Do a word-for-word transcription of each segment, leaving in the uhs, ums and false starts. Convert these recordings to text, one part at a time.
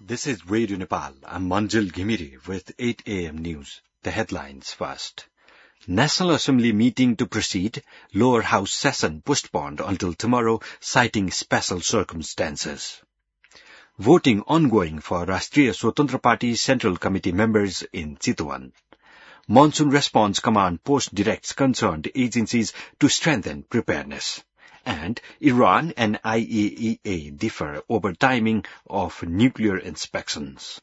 This is Radio Nepal. I'm Manjil Ghimiri with eight a.m. news. The headlines first. National Assembly meeting to proceed. Lower House session postponed until tomorrow, citing special circumstances. Voting ongoing for Rashtriya Swatantra Party Central Committee members in Chitwan. Monsoon Response Command post directs concerned agencies to strengthen preparedness. And Iran and I A E A differ over timing of nuclear inspections.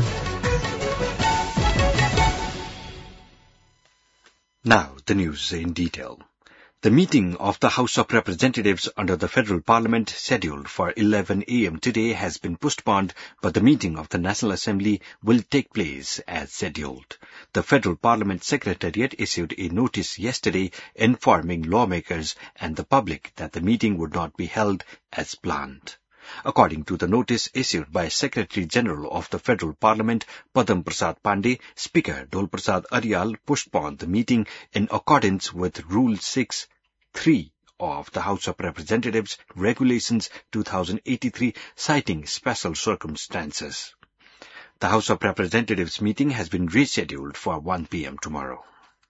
Now, the news in detail. The meeting of the House of Representatives under the Federal Parliament scheduled for eleven a.m. today has been postponed, but the meeting of the National Assembly will take place as scheduled. The Federal Parliament Secretariat issued a notice yesterday informing lawmakers and the public that the meeting would not be held as planned. According to the notice issued by Secretary General of the Federal Parliament, Padam Prasad Pandey, Speaker Dol Prasad Aryal postponed the meeting in accordance with Rule six three of the House of Representatives Regulations two thousand eighty-three, citing special circumstances. The House of Representatives meeting has been rescheduled for one p.m. tomorrow.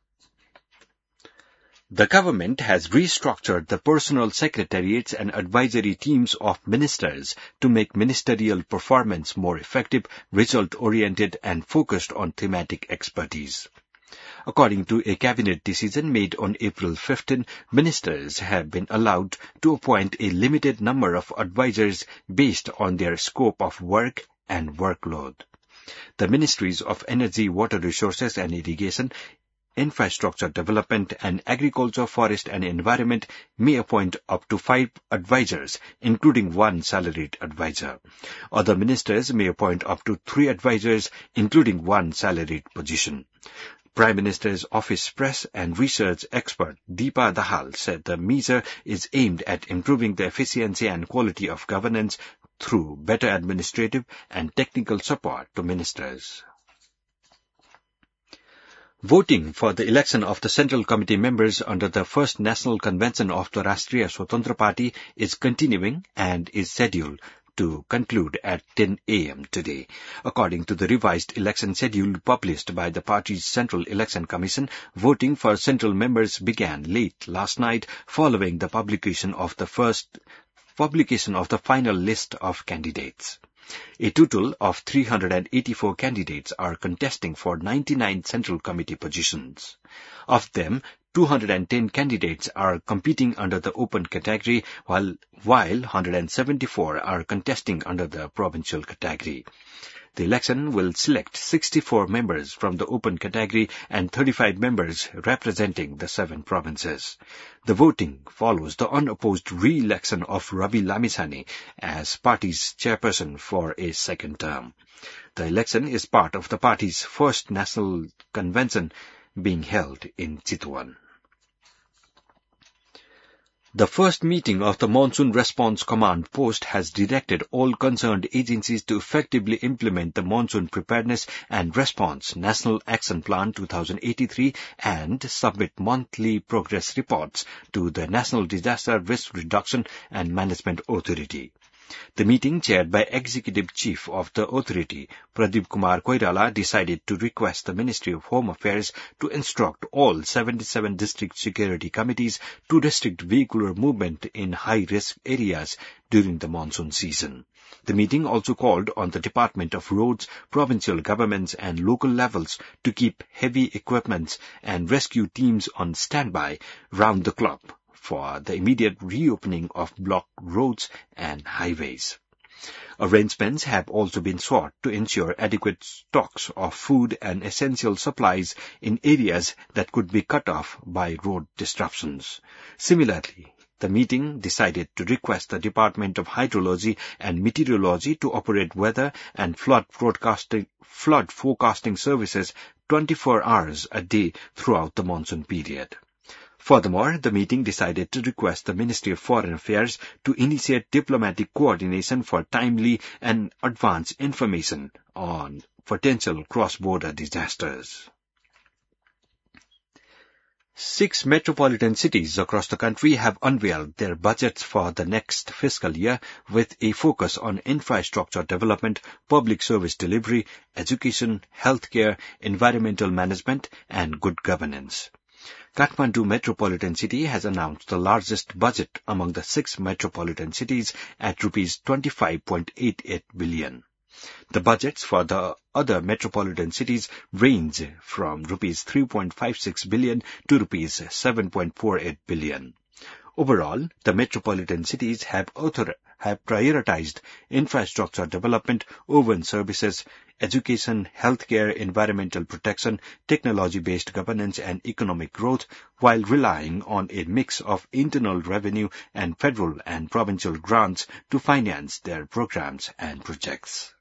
The government has restructured the personal secretariats and advisory teams of ministers to make ministerial performance more effective, result-oriented, and focused on thematic expertise. According to a cabinet decision made on April fifteenth, ministers have been allowed to appoint a limited number of advisors based on their scope of work and workload. The Ministries of Energy, Water Resources and Irrigation, Infrastructure Development, and Agriculture, Forest and Environment may appoint up to five advisors, including one salaried advisor. Other ministers may appoint up to three advisors, including one salaried position. Prime Minister's Office Press and Research expert Deepa Dahal said the measure is aimed at improving the efficiency and quality of governance through better administrative and technical support to ministers. Voting for the election of the Central Committee members under the first National Convention of the Rashtriya Swatantra Party is continuing and is scheduled to conclude at ten a.m. today. According to the revised election schedule published by the party's Central Election Commission, voting for central members began late last night following the publication of the first publication of the final list of candidates. A total of three hundred eighty-four candidates are contesting for ninety-nine Central Committee positions. Of them, two hundred ten candidates are competing under the open category, while, while one hundred seventy-four are contesting under the provincial category. The election will select sixty-four members from the open category and thirty-five members representing the seven provinces. The voting follows the unopposed re-election of Ravi Lamisani as party's chairperson for a second term. The election is part of the party's first national convention being held in Chitwan. The first meeting of the Monsoon Response Command post has directed all concerned agencies to effectively implement the Monsoon Preparedness and Response National Action Plan two thousand eighty-three and submit monthly progress reports to the National Disaster Risk Reduction and Management Authority. The meeting, chaired by Executive Chief of the authority, Pradeep Kumar Koirala, decided to request the Ministry of Home Affairs to instruct all seventy-seven district security committees to restrict vehicular movement in high-risk areas during the monsoon season. The meeting also called on the Department of Roads, provincial governments and local levels to keep heavy equipments and rescue teams on standby round the clock for the immediate reopening of blocked roads and highways. Arrangements have also been sought to ensure adequate stocks of food and essential supplies in areas that could be cut off by road disruptions. Similarly, the meeting decided to request the Department of Hydrology and Meteorology to operate weather and flood broadcasting, flood forecasting services twenty-four hours a day throughout the monsoon period. Furthermore, the meeting decided to request the Ministry of Foreign Affairs to initiate diplomatic coordination for timely and advance information on potential cross-border disasters. Six metropolitan cities across the country have unveiled their budgets for the next fiscal year with a focus on infrastructure development, public service delivery, education, healthcare, environmental management, and good governance. Kathmandu Metropolitan City has announced the largest budget among the six metropolitan cities at rupees twenty-five point eight eight billion. The budgets for the other metropolitan cities range from rupees three point five six billion to rupees seven point four eight billion. Overall, the metropolitan cities have, author- have prioritized infrastructure development, urban services, education, healthcare, environmental protection, technology-based governance and economic growth, while relying on a mix of internal revenue and federal and provincial grants to finance their programs and projects.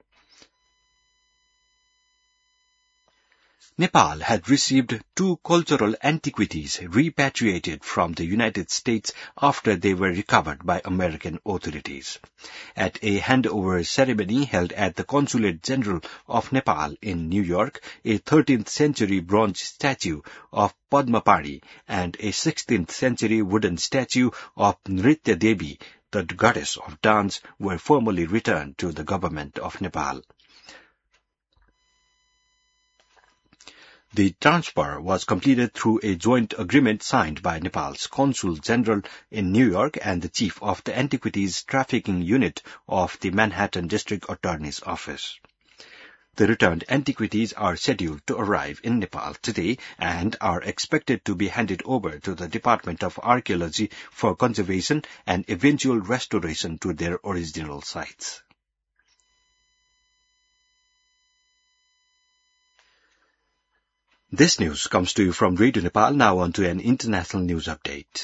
Nepal had received two cultural antiquities repatriated from the United States after they were recovered by American authorities. At a handover ceremony held at the Consulate General of Nepal in New York, a thirteenth century bronze statue of Padmapani and a sixteenth century wooden statue of Nritya Devi, the goddess of dance, were formally returned to the government of Nepal. The transfer was completed through a joint agreement signed by Nepal's Consul General in New York and the Chief of the Antiquities Trafficking Unit of the Manhattan District Attorney's Office. The returned antiquities are scheduled to arrive in Nepal today and are expected to be handed over to the Department of Archaeology for conservation and eventual restoration to their original sites. This news comes to you from Radio Nepal. Now on to an international news update.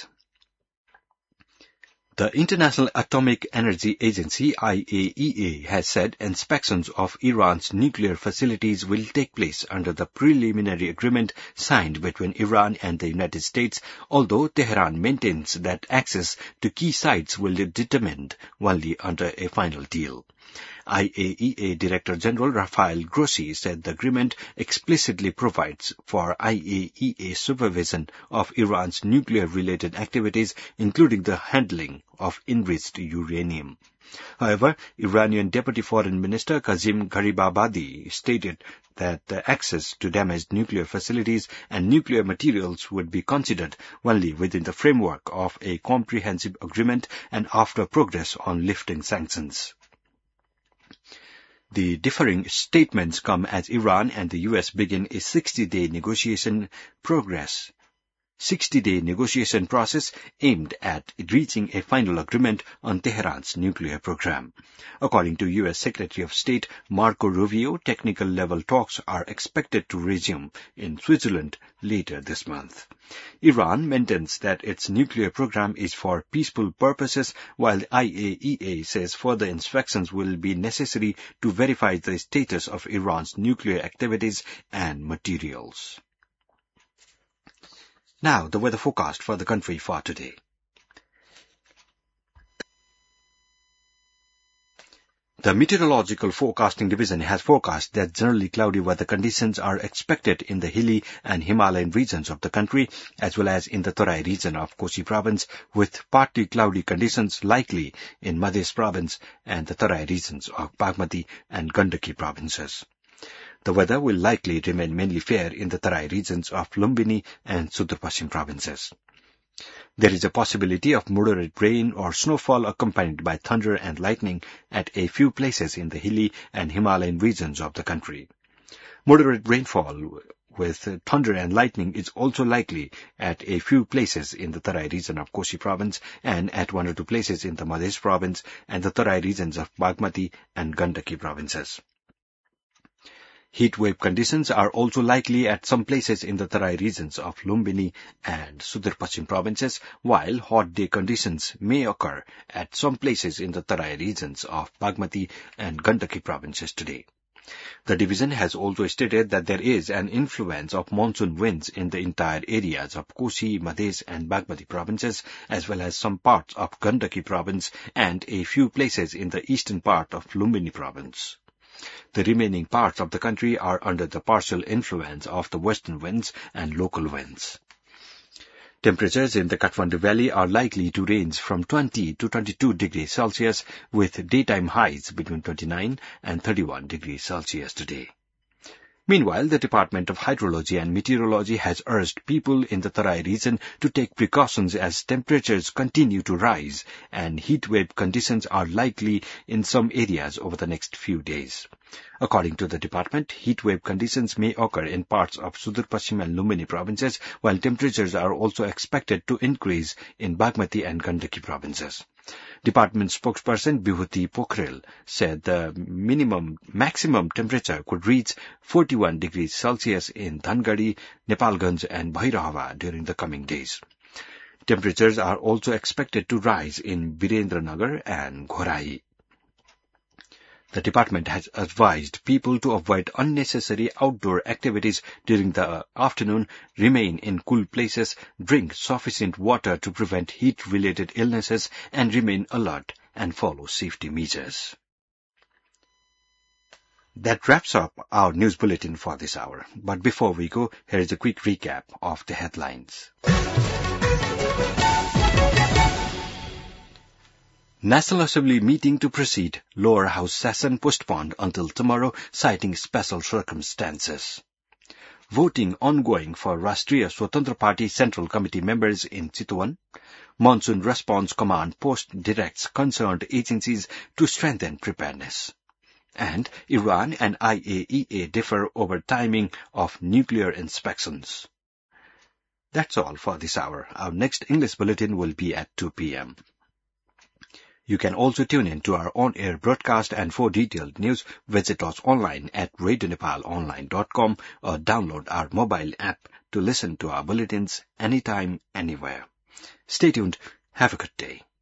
The International Atomic Energy Agency, I A E A, has said inspections of Iran's nuclear facilities will take place under the preliminary agreement signed between Iran and the United States, although Tehran maintains that access to key sites will be determined only under a final deal. I A E A Director General Rafael Grossi said the agreement explicitly provides for I A E A supervision of Iran's nuclear-related activities, including the handling of enriched uranium. However, Iranian Deputy Foreign Minister Kazim Garibabadi stated that the access to damaged nuclear facilities and nuclear materials would be considered only within the framework of a comprehensive agreement and after progress on lifting sanctions. The differing statements come as Iran and the U S begin a sixty-day negotiation progress. sixty-day negotiation process aimed at reaching a final agreement on Tehran's nuclear program. According to U S Secretary of State Marco Rubio, technical-level talks are expected to resume in Switzerland later this month. Iran maintains that its nuclear program is for peaceful purposes, while the I A E A says further inspections will be necessary to verify the status of Iran's nuclear activities and materials. Now, the weather forecast for the country for today. The Meteorological Forecasting Division has forecast that generally cloudy weather conditions are expected in the hilly and Himalayan regions of the country, as well as in the Tarai region of Kosi Province, with partly cloudy conditions likely in Madhya Province and the Tarai regions of Bagmati and Gandaki provinces. The weather will likely remain mainly fair in the Tarai regions of Lumbini and Sudur Paschim provinces. There is a possibility of moderate rain or snowfall accompanied by thunder and lightning at a few places in the hilly and Himalayan regions of the country. Moderate rainfall with thunder and lightning is also likely at a few places in the Tarai region of Kosi province and at one or two places in the Madhya province and the Tarai regions of Bagmati and Gandaki provinces. Heat wave conditions are also likely at some places in the Tarai regions of Lumbini and Sudur Paschim provinces, while hot day conditions may occur at some places in the Tarai regions of Bagmati and Gandaki provinces today. The division has also stated that there is an influence of monsoon winds in the entire areas of Kosi, Madhya and Bagmati provinces, as well as some parts of Gandaki province and a few places in the eastern part of Lumbini province. The remaining parts of the country are under the partial influence of the western winds and local winds. Temperatures in the Kathmandu Valley are likely to range from twenty to twenty-two degrees Celsius, with daytime highs between twenty-nine and thirty-one degrees Celsius today. Meanwhile, the Department of Hydrology and Meteorology has urged people in the Tarai region to take precautions as temperatures continue to rise and heatwave conditions are likely in some areas over the next few days. According to the department, heatwave conditions may occur in parts of Sudur Paschim and Lumbini provinces, while temperatures are also expected to increase in Bagmati and Gandaki provinces. Department spokesperson Bibhuti Pokhrel said the minimum maximum temperature could reach forty-one degrees Celsius in Dhangadi, Nepalganj and Bhairahava during the coming days. Temperatures are also expected to rise in Virendranagar and Ghorai. The department has advised people to avoid unnecessary outdoor activities during the afternoon, remain in cool places, drink sufficient water to prevent heat-related illnesses, and remain alert and follow safety measures. That wraps up our news bulletin for this hour. But before we go, here is a quick recap of the headlines. National Assembly meeting to proceed. Lower House session postponed until tomorrow, citing special circumstances. Voting ongoing for Rashtriya Swatantra Party Central Committee members in Chitwan. Monsoon Response Command Post directs concerned agencies to strengthen preparedness. And Iran and I A E A differ over timing of nuclear inspections. That's all for this hour. Our next English bulletin will be at two p.m. You can also tune in to our on-air broadcast, and for detailed news, visit us online at radio nepal online dot com or download our mobile app to listen to our bulletins anytime, anywhere. Stay tuned. Have a good day.